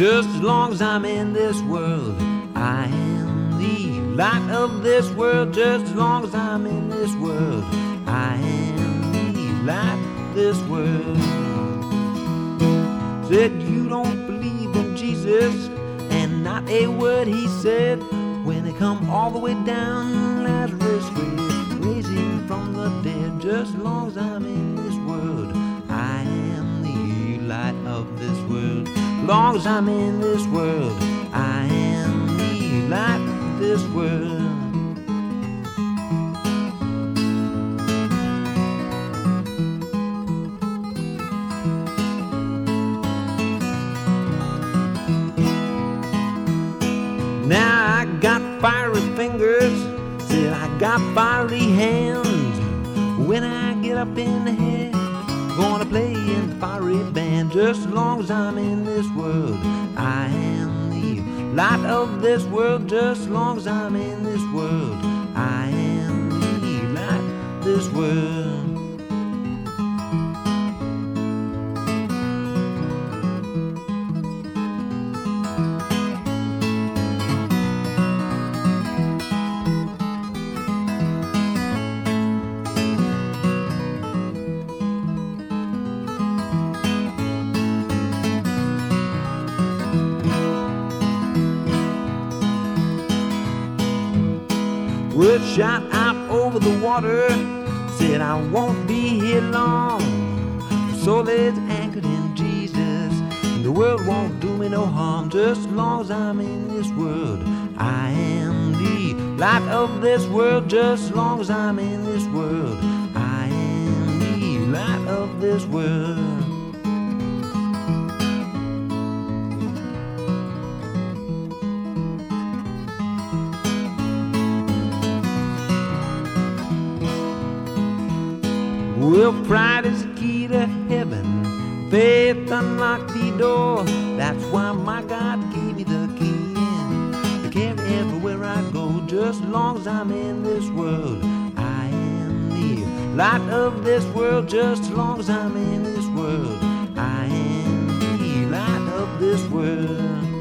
just as long as I'm in this world. I am the light of this world, just as long as I'm in this world. I am the light of this world. Said you don't believe in Jesus, and not a word he said. When they come all the way down, Lazarus raised him from the dead. Just as long as I'm in this world, I am the light of this world. As long as I'm in this world, I am the light of this world. Now I got fiery fingers, said I got fiery hands. When I get up in the head, gonna play in the fiery band. Just as long as I'm in this world, I am the light of this world. Just as long as I'm in this world, I am the light of this world. Word shot out over the water, said I won't be here long. My soul is anchored in Jesus, and the world won't do me no harm. Just as long as I'm in this world, I am the light of this world. Just as long as I'm in this world, I am the light of this world. Well, pride is the key to heaven, faith unlocked the door. That's why my God gave me the key to carry everywhere I go. Just as long as I'm in this world, I am the light of this world. Just as long as I'm in this world, I am the light of this world.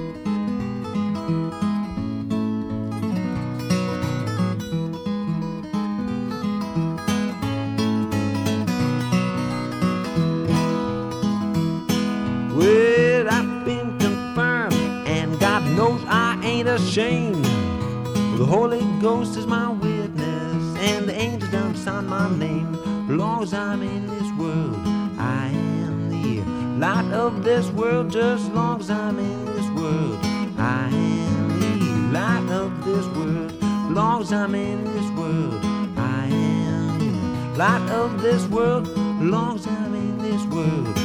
Well, I've been confirmed, and God knows I ain't ashamed. The Holy Ghost is my witness, and the angels done sign my name. As long as I'm in this world, I am the light of this world. Just as long as I'm in this world, I am the light of this world. As long as I'm in this world, I am the light of this world. As long as I'm in this world,